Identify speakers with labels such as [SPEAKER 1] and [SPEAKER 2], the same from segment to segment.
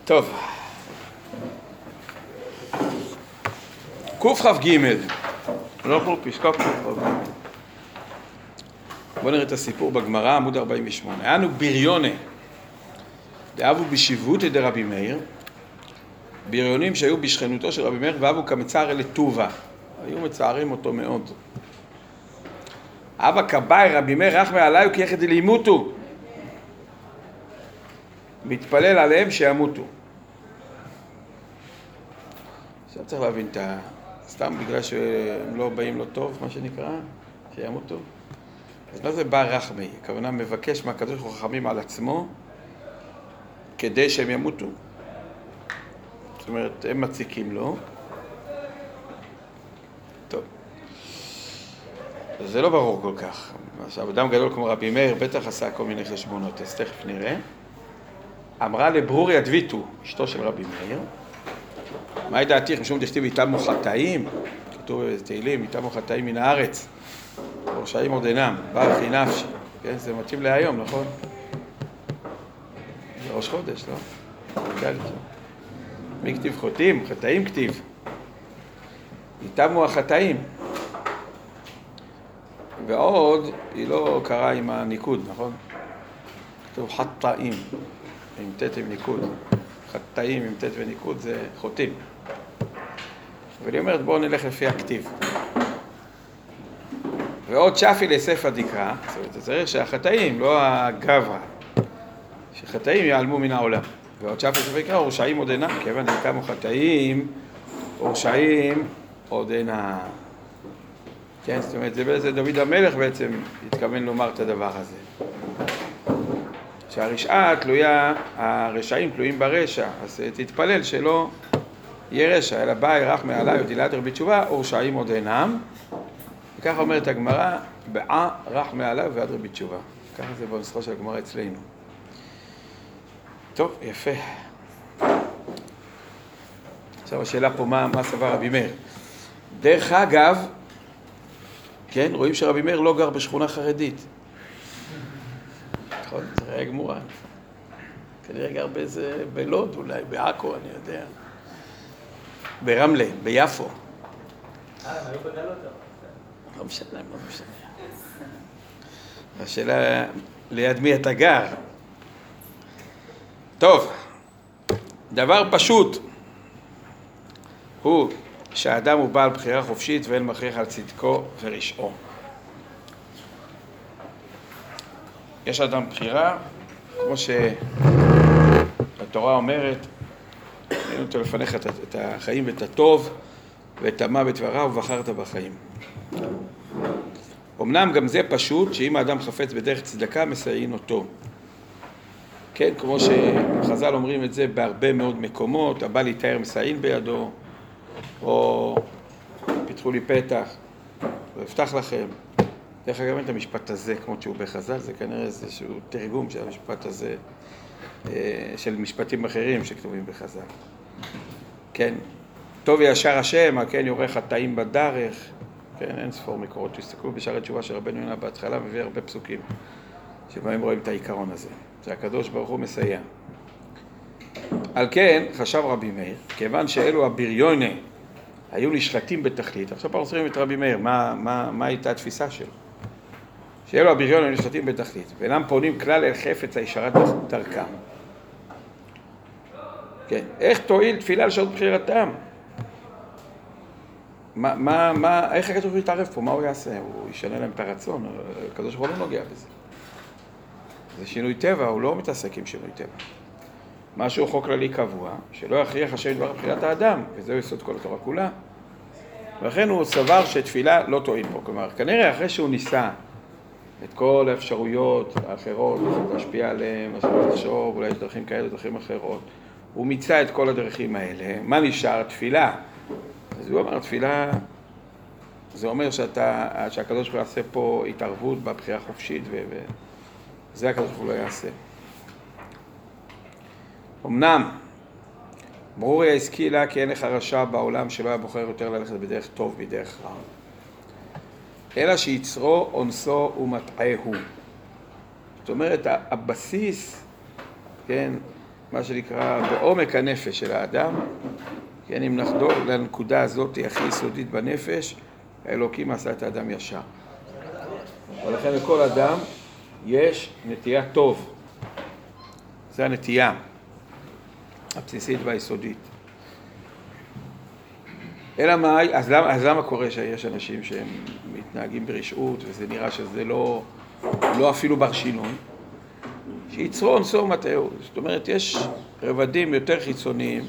[SPEAKER 1] טוב. קכ"ג, לא פה פסקה קכ"ג. בואו נראה את הסיפור בגמרא, עמוד 48. אנו בריונה, דאבו בשיבותא דרבי מאיר, בריונים שהיו בשכנותו של רבי מאיר, ואבו כמצער לטובה. היו מצערים אותו מאוד. אבא כבאי רבי מאיר רחמי עליו כי יחד לימותו. מתפלל עליהם שימותו. עכשיו צריך להבין את ה... סתם בגלל שהם לא באים לו טוב, מה שנקרא, שימותו. אז מה זה בא רחמי? הכוונה מבקש מהקדוש ברוך הוא חכמים על עצמו כדי שהם ימותו. זאת אומרת, הם מציקים לו. טוב. זה לא ברור כל כך. עכשיו, אדם גדול כמו רבי מאיר בטח עשה כל מיני חשבונות, אז תכף נראה. אמרה לברוריה דביתו, אשתו של רבי מאיר, מהי דעתיך משום דכתיב איתמו חטאים? כתוב בתהילים, איתמו חטאים מן הארץ, ורשעים עוד אינם, ברכי נפשי. כן, זה מתאים להיום, נכון? זה ראש חודש, לא? מי כתיב חוטאים? חטאים כתיב. איתמו החטאים. ועוד, היא לא קראה עם הניקוד, נכון? כתוב חטאים, עם תת עם ניקוד. חטאים עם תת וניקוד זה חוטאים. אבל היא אומרת, בואו נלך לפי הכתיב. ועוד שפי לספא דקרא, זאת אומרת, זה צריך שהחטאים, לא הגברא, שחטאים ייעלמו מן העולם. ועוד שפי לספא דקרא, ורשעים עוד אינם, כיוון דקמו חטאים, ורשעים עוד אינם. כן, זאת אומרת, זה דוד המלך בעצם התכוון לומר את הדבר הזה. שהרשעה תלויה, הרשעים תלויים ברשע, אז תתפלל שלא יהיה רשע, אלא באי רחמי עליו ודילת בתשובה, ורשעים עוד אינם. וככה אומרת הגמרא, באה רחמי עליו ועד בתשובה. ככה זה בנוסחו של הגמרא אצלנו. טוב, יפה. עכשיו השאלה פה, מה סבר רבי מאיר? דרך אגב, כן, רואים שרבי מאיר לא גר בשכונה חרדית. נכון, זה ראה גמורה. כנראה גר באיזה, בלוד אולי, בעכו, אני יודע. ברמלה, ביפו.
[SPEAKER 2] היו בגלות.
[SPEAKER 1] לא משנה, לא משנה. השאלה, ליד מי אתה גר? טוב, דבר פשוט הוא שהאדם הוא בעל בחירה חופשית ואין מכריח על צדקו ורשעו. יש אדם בחירה, כמו שהתורה אומרת, אין אותו לפניך את החיים ואת הטוב ואת המוות והרע ובחרת בחיים. אמנם גם זה פשוט, שאם האדם חפץ בדרך צדקה מסייעין אותו. כן, כמו שחז"ל אומרים את זה בהרבה מאוד מקומות, הבא להתאר מסייעין בידו, או פיתחו לי פתח, ואפתח לכם. דרך אגב, את המשפט הזה, כמו שהוא בחז"ל, זה כנראה איזשהו תרגום של המשפט הזה, של משפטים אחרים שכתובים בחז"ל. כן, טוב ישר השם, כן, יורה חטאים בדרך, כן, אין ספור מקורות, תסתכלו בשערי תשובה של רבנו יונה בהתחלה, מביא הרבה פסוקים, שבהם רואים את העיקרון הזה, שהקדוש ברוך הוא מסייע. על כן, חשב רבי מאיר, כיוון שאלו הבריוני היו נשחטים בתכלית, עכשיו אנחנו צריכים את רבי מאיר, מה הייתה התפיסה שלו? שאלו הבריון היו נשחטים בתכלית, ואינם פונים כלל אל חפץ הישרת דרכם. כן, איך תועיל תפילה לשעות בחירתם? איך הקדוש ברוך הוא יתערב פה? מה הוא יעשה? הוא ישנה להם את הרצון, הקדוש ברוך הוא לא נוגע בזה. זה שינוי טבע, הוא לא מתעסק עם שינוי טבע. משהו חוק כללי קבוע, שלא יכריח השם דבר בחירת האדם, וזהו יסוד כל התורה כולה. ולכן הוא סבר שתפילה לא תועיל פה. כלומר, כנראה אחרי שהוא ניסה את כל האפשרויות האחרות, להשפיע עליהם, לחשוב, אולי יש דרכים כאלה, דרכים אחרות. הוא מיצה את כל הדרכים האלה. מה נשאר? תפילה. אז הוא אמר, תפילה, זה אומר שהקדוש ברוך הוא יעשה פה התערבות בבחירה חופשית, וזה הקדוש ברוך הוא לא יעשה. אמנם, ברוריה השכילה כי אין לך רשע בעולם שלא היה בוחר יותר ללכת בדרך טוב בדרך רע. אלא שיצרו אונסו ומטעהו. זאת אומרת, הבסיס, כן, מה שנקרא בעומק הנפש של האדם, כן, אם נחדור לנקודה הזאת הכי יסודית בנפש, האלוקים עשה את האדם ישר. ולכן לכל אדם יש נטייה טוב. זה הנטייה הבסיסית והיסודית. אלא מה, אז למה קורה שיש אנשים שהם מתנהגים ברשעות, וזה נראה שזה לא אפילו בר שינוי? שיצרון סור מטעו. זאת אומרת, יש רבדים יותר חיצוניים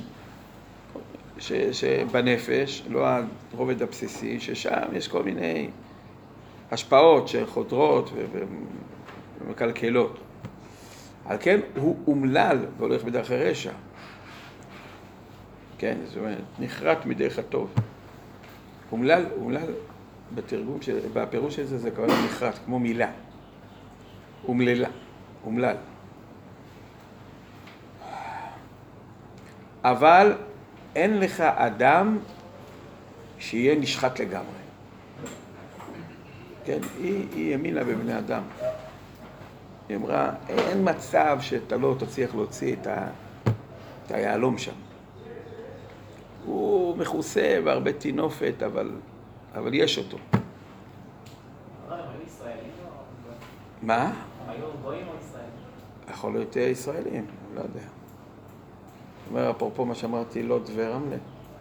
[SPEAKER 1] שבנפש, לא הרובד הבסיסי, ששם יש כל מיני השפעות שחודרות ומקלקלות. על כן הוא אומלל והולך בדרך הרשע. כן, זאת אומרת, נחרט מדרך הטוב. אומלל בתרגום, בפירוש של זה כבר נחרט, כמו מילה. אומללה, אומלל. אבל אין לך אדם שיהיה נשחט לגמרי. כן, היא האמינה בבני אדם. היא אמרה, אין מצב שאתה לא תצליח להוציא את היהלום שם. הוא מכוסה והרבה תינופת, אבל יש אותו.
[SPEAKER 2] הם היו ישראלים או?
[SPEAKER 1] מה?
[SPEAKER 2] הם היו גויים או ישראלים?
[SPEAKER 1] יכול להיות ישראלים, לא יודע. אומר, אפרופו מה שאמרתי, לוט ורמלה.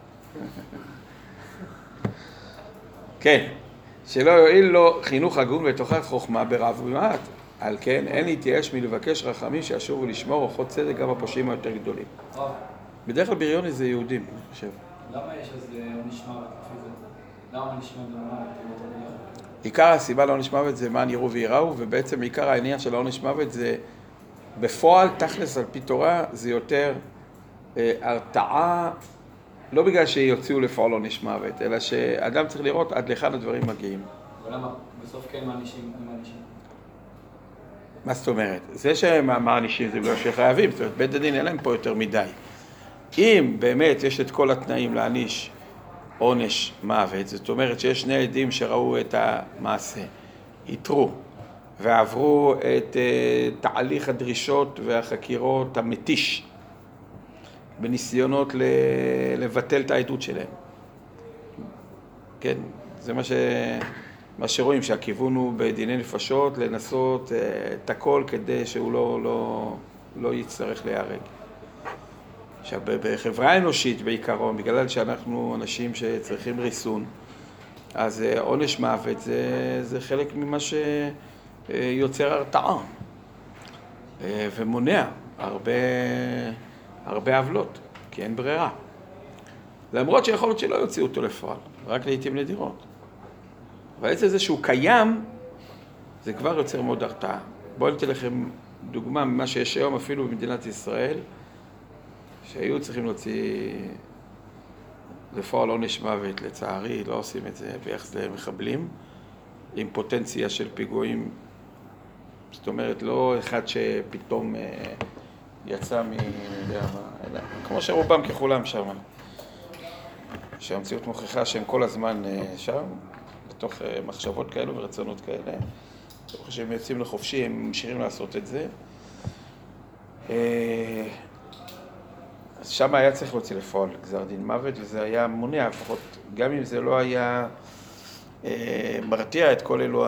[SPEAKER 1] כן, שלא יועיל לו חינוך הגון ותוכחת חוכמה ברב ומעט. על כן, אין להתייאש מלבקש רחמים שישובו לשמור אורחות צדק גם הפושעים היותר גדולים. בדרך כלל בריוני זה יהודים, אני חושב.
[SPEAKER 3] למה יש אז עונש מוות לפי זה? למה עונש מוות?
[SPEAKER 1] עיקר הסיבה לעונש מוות זה מה יראו ויראו, ובעצם עיקר העניין של העונש מוות זה בפועל, תכלס על פי תורה, זה יותר הרתעה, לא בגלל שיוציאו לפעול עונש מוות, אלא שאדם צריך לראות עד לכאן הדברים מגיעים.
[SPEAKER 3] ולמה בסוף כן מענישים?
[SPEAKER 1] מה זאת אומרת? זה שהם מענישים זה בגלל שחייבים, זאת אומרת, בית הדין אין להם פה יותר מדי. אם באמת יש את כל התנאים להעניש עונש מוות, זאת אומרת שיש שני עדים שראו את המעשה, יתרו, ועברו את תהליך הדרישות והחקירות המתיש, בניסיונות לבטל את העדות שלהם. כן, זה מה שרואים, שהכיוון הוא בדיני נפשות לנסות את הכל כדי שהוא לא יצטרך להיהרג. עכשיו, בחברה האנושית בעיקרון, בגלל שאנחנו אנשים שצריכים ריסון, אז עונש מוות זה חלק ממה שיוצר הרתעה ומונע הרבה עוולות, כי אין ברירה. למרות שיכול להיות שלא יוציאו אותו לפועל, רק לעתים נדירות. אבל עצם זה שהוא קיים, זה כבר יוצר מאוד הרתעה. בואו ניתן לכם דוגמה ממה שיש היום אפילו במדינת ישראל, שהיו צריכים להוציא לפועל עונש מוות, לצערי, לא עושים את זה ביחס למחבלים, עם פוטנציה של פיגועים, זאת אומרת, לא אחד שפתאום יצא אלא כמו שרובם ככולם שם, שהמציאות מוכיחה שהם כל הזמן שם, בתוך מחשבות כאלו ורצונות כאלה, כשהם יוצאים לחופשי, הם ממשיכים לעשות את זה. אז שם היה צריך להוציא לפועל גזר דין מוות, וזה היה מונע, לפחות גם אם זה לא היה מרתיע את כל אלו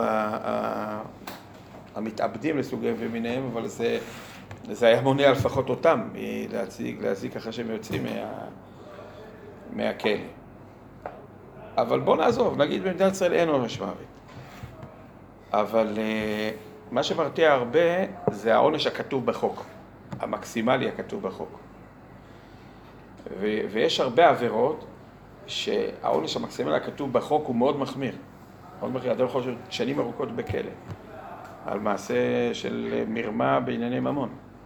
[SPEAKER 1] המתאבדים לסוגיהם ומיניהם, אבל זה היה מונע לפחות אותם להזיק אחרי שהם יוצאים מהכלא. אבל בוא נעזוב, נגיד במדינת ישראל אין עונש מוות. אבל מה שמרתיע הרבה זה העונש הכתוב בחוק, המקסימלי הכתוב בחוק. ויש הרבה עבירות שהעונש המקסימלי הכתוב בחוק הוא מאוד מחמיר. מאוד מחמיר, אדם יכול להיות שנים ארוכות בכלא, על מעשה של מרמה בענייני ממון.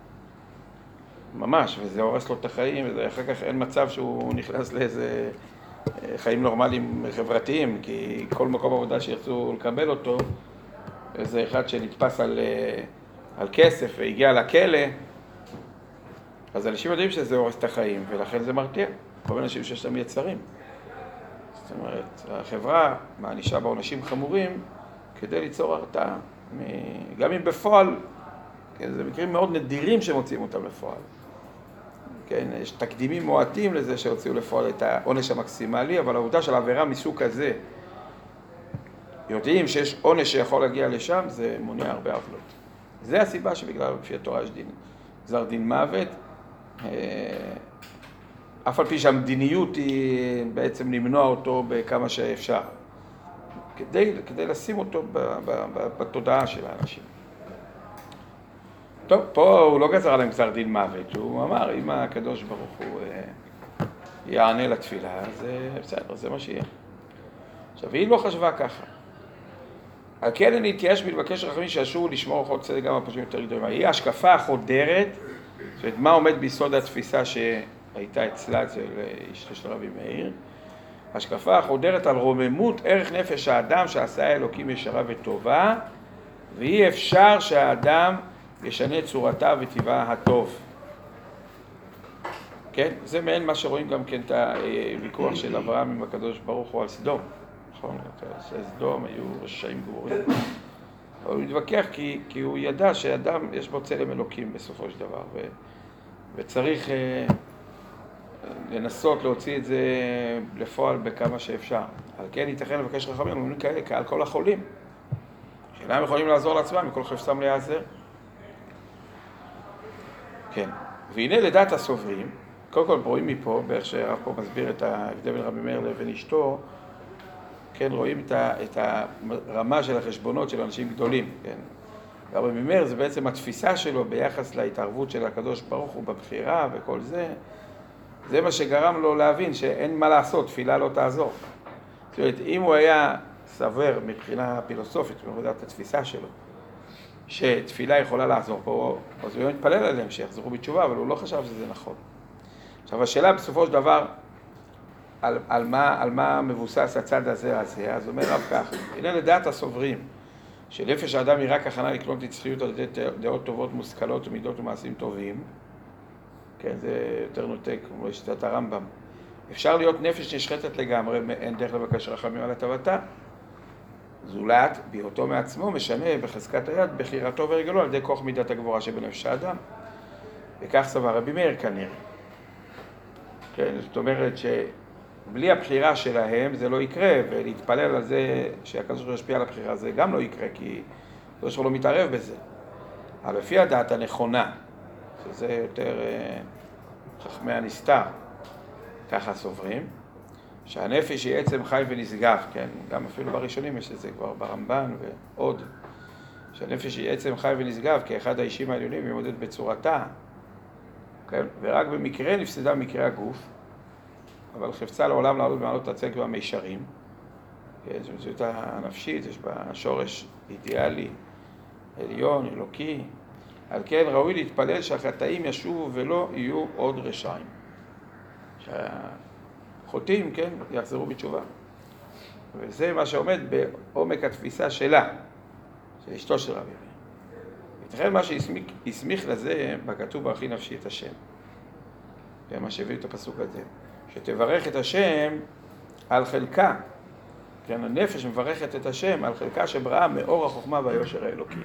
[SPEAKER 1] ממש, וזה הורס לו את החיים, ואחר כך אין מצב שהוא נכנס לאיזה חיים נורמליים חברתיים, כי כל מקום עבודה שירצו לקבל אותו, איזה אחד שנתפס על כסף והגיע לכלא, אז אנשים יודעים שזה הורס את החיים, ולכן זה מרתיע. כל מיני אנשים שיש להם יצרים. זאת אומרת, החברה מענישה בעונשים חמורים כדי ליצור הרתעה. גם אם בפועל, זה מקרים מאוד נדירים שמוצאים אותם לפועל. כן, יש תקדימים מועטים לזה שהוציאו לפועל את העונש המקסימלי, אבל העובדה של עבירה מסוג כזה, יודעים שיש עונש שיכול להגיע לשם, זה מונע הרבה עוולות. זה הסיבה שבגלל לפי התורה יש דין, גזר דין מוות, אף על פי שהמדיניות היא בעצם למנוע אותו בכמה שאפשר, כדי לשים אותו בתודעה של האנשים. טוב, פה הוא לא גזר עליהם גזר דין מוות, הוא אמר, אם הקדוש ברוך הוא יענה לתפילה, אז בסדר, זה מה שיהיה. עכשיו, היא לא חשבה ככה. על כן אני התייאש מלבקש רחמים שישובו לשמור אורחות צדק גם הפושעים יותר גדולים. היא ההשקפה החודרת, זאת אומרת, מה עומד ביסוד התפיסה שהייתה אצלה אצל אשתו של רבי מאיר? השקפה החודרת על רוממות ערך נפש האדם שעשה אלוקים ישרה וטובה, ואי אפשר שהאדם ישנה צורתה וטבעה הטוב. כן? זה מעין מה שרואים גם כן את הוויכוח של אברהם עם הקדוש ברוך הוא על סדום. נכון? סדום היו רשעים גמורים. אבל הוא מתווכח כי הוא ידע שאדם יש בו צלם אלוקים בסופו של דבר, וצריך לנסות להוציא את זה לפועל בכמה שאפשר. על כן ייתכן לבקש רחמים, אומרים כאלה כעל כל החולים, שאינם יכולים לעזור לעצמם, מכל חפצם להיעזר. כן, והנה לדעת הסוברים, קודם כל רואים מפה, באיך שהרב פה מסביר את ההבדל בין רבי מאיר לבין אשתו, כן, רואים את הרמה של החשבונות של אנשים גדולים, כן. רבי מאיר זה בעצם התפיסה שלו ביחס להתערבות של הקדוש ברוך הוא בבחירה וכל זה, זה מה שגרם לו להבין שאין מה לעשות, תפילה לא תעזור. זאת אומרת, אם הוא היה סבר מבחינה פילוסופית, מבחינת התפיסה שלו, שתפילה יכולה לעזור פה, אז הוא מתפלל עליהם שיחזרו בתשובה, אבל הוא לא חשב שזה נכון. עכשיו, השאלה בסופו של דבר, על מה מבוסס הצד הזה, אז אומר רב כך, הנה לדעת הסוברים, שנפש האדם היא רק הכנה לקנות נצחיות על ידי דעות טובות, מושכלות ומידות ומעשים טובים, כן, זה יותר נוטה, כמו שיטת הרמב"ם. אפשר להיות נפש נשחטת לגמרי, אין דרך לבקש רחמים על הטבתה. זולת, בהיותו מעצמו, משנה בחזקת היד, בחירתו ורגלו, על ידי כוח מידת הגבורה שבנפש האדם. וכך סבר רבי מאיר כנראה. כן, זאת אומרת שבלי הבחירה שלהם זה לא יקרה, ולהתפלל על זה שהקדוש ברוך הוא ישפיע על הבחירה זה גם לא יקרה, כי הקדוש ברוך הוא לא מתערב בזה. אבל לפי הדעת הנכונה, שזה יותר חכמי הנסתר, ככה סוברים, שהנפש היא עצם חי ונשגב, כן? גם אפילו בראשונים יש את זה כבר ברמב"ן ועוד. שהנפש היא עצם חי ונשגב, כאחד האישים העליונים היא עומדת בצורתה, כן? ורק במקרה נפסדה מקרה הגוף, אבל חפצה לעולם לעלות במעלות הצדק והמישרים, כן? במציאות הנפשית יש בה שורש אידיאלי, עליון, אלוקי, על כן ראוי להתפלל שהחטאים ישובו ולא יהיו עוד רשעים. שהחוטאים, כן, יחזרו בתשובה. וזה מה שעומד בעומק התפיסה שלה, של אשתו של רבי מאיר. ייתכן מה שהסמיך לזה בכתוב ברכי נפשי את השם. זה מה שהביא את הפסוק הזה. שתברך את השם על חלקה. כן, הנפש מברכת את השם על חלקה שבראה מאור החוכמה והיושר האלוקי.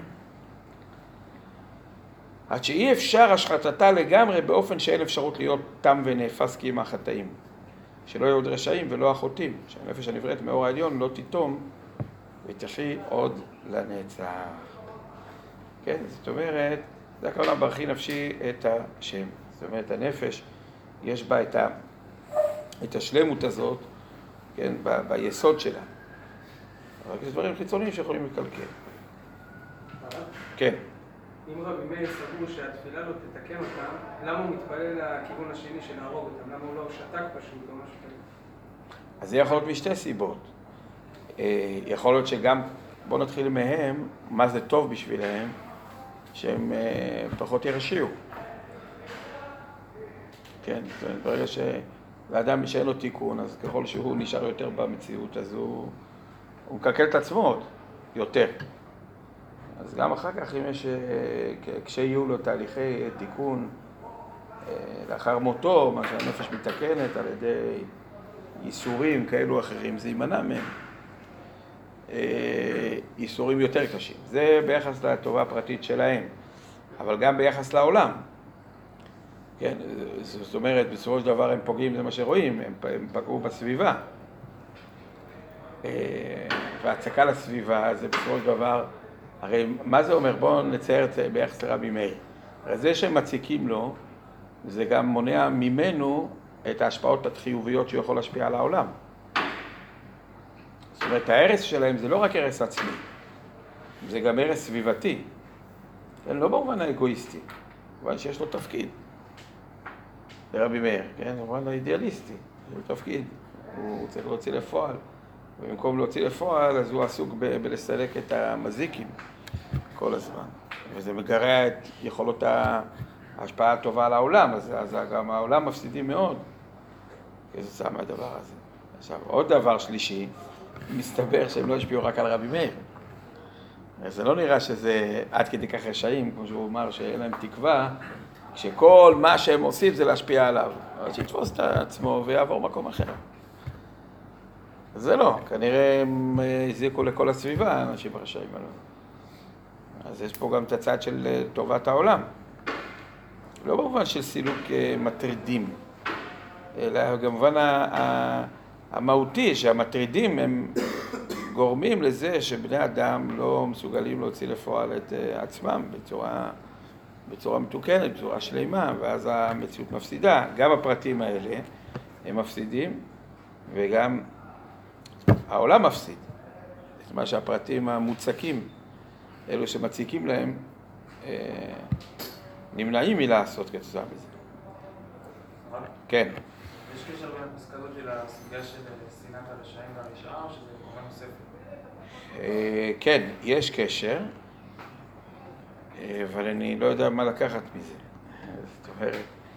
[SPEAKER 1] עד שאי אפשר השחטתה לגמרי באופן שאין אפשרות להיות תם ונאפס כי עם החטאים. שלא יהיו עוד רשעים ולא החוטאים. שהנפש הנבראת מאור העליון לא תיתום ותחי עוד לנצח. כן, זאת אומרת, זה הכוונה ברכי נפשי את השם. זאת אומרת, הנפש יש בה את השלמות הזאת, כן, ביסוד שלה. רק יש דברים חיצוניים שיכולים לקלקל. כן.
[SPEAKER 4] אם רבי מאיר סבור שהתפילה לא תתקן אותם, למה הוא מתפלל לכיוון השני של להרוג אותם? למה הוא לא שתק פשוט או משהו כזה?
[SPEAKER 1] אז זה יכול להיות משתי סיבות. יכול להיות שגם, בואו נתחיל מהם, מה זה טוב בשבילהם, שהם פחות ירשיעו. כן, זאת אומרת, ברגע לאדם שאין לו תיקון, אז ככל שהוא נשאר יותר במציאות, אז הוא מקלקל את עצמו יותר. אז גם אחר כך, אם יש, כשיהיו לו תהליכי תיקון, לאחר מותו, מה שהנפש מתקנת על ידי ייסורים כאלו אחרים, זה יימנע מהם. ייסורים יותר קשים. זה ביחס לטובה הפרטית שלהם, אבל גם ביחס לעולם. כן, זאת אומרת, בסופו של דבר הם פוגעים, זה מה שרואים, הם פגעו בסביבה. והצקה לסביבה זה בסופו של דבר, הרי מה זה אומר? בואו נצייר את זה ביחס לרבי מאיר. הרי זה שהם מציקים לו, זה גם מונע ממנו את ההשפעות החיוביות שהוא יכול להשפיע על העולם. זאת אומרת, ההרס שלהם זה לא רק הרס עצמי, זה גם הרס סביבתי. כן, לא במובן האגואיסטי, אבל שיש לו תפקיד. זה רבי מאיר, כן? במובן האידיאליסטי, יש לו תפקיד. הוא צריך להוציא לפועל. ובמקום להוציא לפועל, אז הוא עסוק בלסלק את המזיקים כל הזמן. וזה מגרע את יכולות ההשפעה הטובה על העולם, אז גם העולם מפסידים מאוד כתוצאה מהדבר הזה. עכשיו, עוד דבר שלישי, מסתבר שהם לא השפיעו רק על רבי מאיר. זה לא נראה שזה עד כדי כך רשעים, כמו שהוא אמר, שאין להם תקווה, כשכל מה שהם עושים זה להשפיע עליו. אז שיתפוס את עצמו ויעבור מקום אחר. זה לא, כנראה הם הזיקו לכל הסביבה, האנשים הרשעים עליו. אז יש פה גם את הצד של טובת העולם. לא במובן של סילוק מטרידים, אלא במובן המהותי, שהמטרידים הם גורמים לזה שבני אדם לא מסוגלים להוציא לפועל את עצמם בצורה מתוקנת, בצורה שלמה, ואז המציאות מפסידה. גם הפרטים האלה הם מפסידים, וגם העולם מפסיד. זאת אומרת שהפרטים המוצקים, אלו שמציקים להם, נמנעים מלעשות כתוצאה מזה. כן.
[SPEAKER 5] יש קשר בין הפסקה הזאת לסוגיה של שנאת הרשעים והרשעה, או שזה קומה נוספת?
[SPEAKER 1] כן, יש קשר, אבל אני לא יודע מה לקחת מזה. זאת אומרת,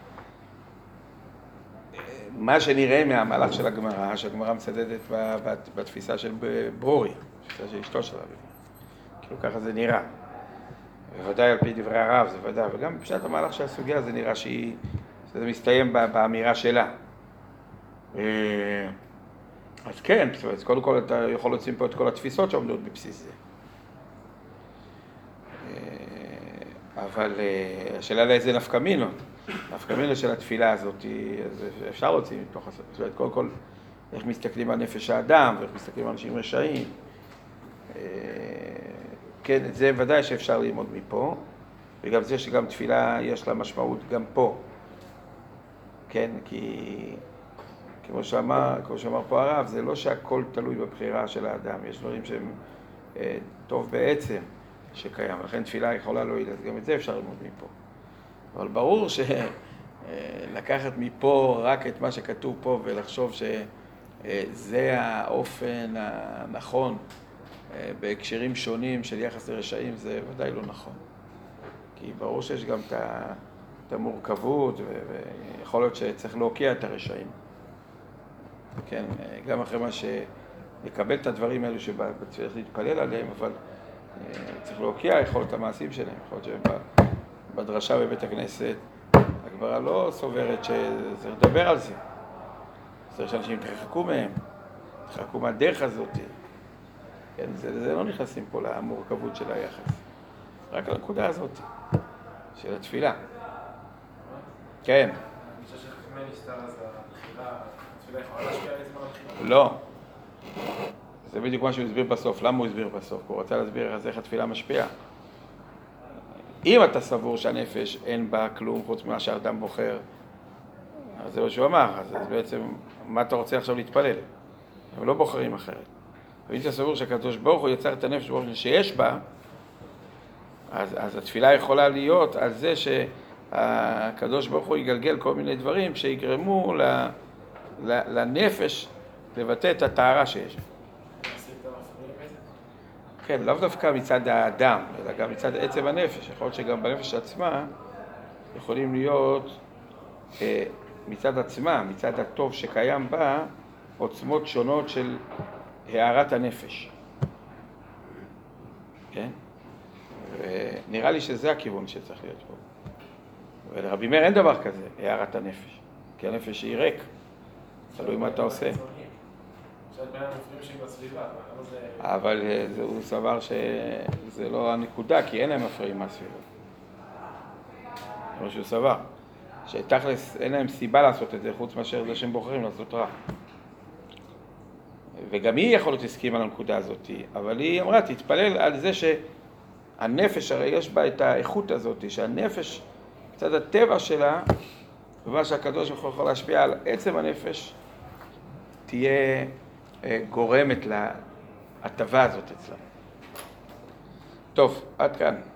[SPEAKER 1] מה שנראה מהמהלך של הגמרא, שהגמרא מצדדת בתפיסה של ברורי, בתפיסה של אשתו של רבי. כאילו ככה זה נראה. בוודאי על פי דברי הרב, זה ודאי, וגם בפשט המהלך של הסוגיה זה נראה שזה מסתיים באמירה שלה. אז כן, אז קודם כל אתה יכול להוציא פה את כל התפיסות שעומדות בבסיס זה. אבל השאלה לאיזה נפקא מינות. נפקא מינות של התפילה הזאת, אז אפשר להוציא מתוך הסוגיה. זאת אומרת, קודם כל, איך מסתכלים על נפש האדם, ואיך מסתכלים על אנשים רשעים. כן, זה ודאי שאפשר ללמוד מפה, וגם זה שגם תפילה יש לה משמעות גם פה. כן, כי כמו שאמר פה הרב, זה לא שהכל תלוי בבחירה של האדם, יש דברים שהם טוב בעצם שקיים, לכן תפילה יכולה להועיל, אז גם את זה אפשר ללמוד מפה. אבל ברור שלקחת מפה רק את מה שכתוב פה ולחשוב שזה האופן הנכון בהקשרים שונים של יחס לרשעים, זה ודאי לא נכון. כי ברור שיש גם את המורכבות, ויכול להיות שצריך להוקיע את הרשעים. כן, גם אחרי מה שנקבל את הדברים האלו שצריך להתפלל עליהם, אבל צריך להוקיע יכול להיות המעשים שלהם. יכול להיות שבדרשה בבית הכנסת, הגמרא לא סוברת שזה לדבר על זה. צריך שאנשים תרחקו מהם, תרחקו מהדרך הזאת. כן, זה לא נכנסים פה למורכבות של היחס. רק לנקודה הזאת, של התפילה. כן.
[SPEAKER 5] אני חושב שחכמי נסתר אז התפילה יכולה להשפיע על עצמה לבחירה?
[SPEAKER 1] לא. זה בדיוק מה שהוא הסביר בסוף. למה הוא הסביר בסוף? הוא רצה להסביר איך התפילה משפיעה. אם אתה סבור שהנפש אין בה כלום חוץ ממה שהאדם בוחר, אז זה מה שהוא אמר. אז בעצם, מה אתה רוצה עכשיו להתפלל? הם לא בוחרים אחרת. ואם אתה סבור שהקדוש ברוך הוא יצר את הנפש באופן שיש בה, אז התפילה יכולה להיות על זה שהקדוש ברוך הוא יגלגל כל מיני דברים שיגרמו לנפש לבטא את הטהרה שיש. כן, לאו דווקא מצד האדם, אלא גם מצד עצם הנפש. יכול להיות שגם בנפש עצמה יכולים להיות מצד עצמה, מצד הטוב שקיים בה, עוצמות שונות של הערת הנפש. כן? ונראה לי שזה הכיוון שצריך להיות פה. ולרבי מאיר אין דבר כזה, הערת הנפש. כי הנפש היא ריק. תלוי מה אתה עושה. אבל הוא סבר שזה לא הנקודה, כי אין להם מפריעים מהסביבה. זה מה שהוא סבר. שתכלס אין להם סיבה לעשות את זה, חוץ מאשר זה שהם בוחרים לעשות רע. וגם היא יכול להיות הסכימה על הנקודה הזאת, אבל היא אמרה, תתפלל על זה שהנפש, הרי יש בה את האיכות הזאת, שהנפש, קצת הטבע שלה, ומה שהקדוש ברוך הוא יכול להשפיע על עצם הנפש, תהיה גורמת להטבה הזאת אצלה. טוב, עד כאן.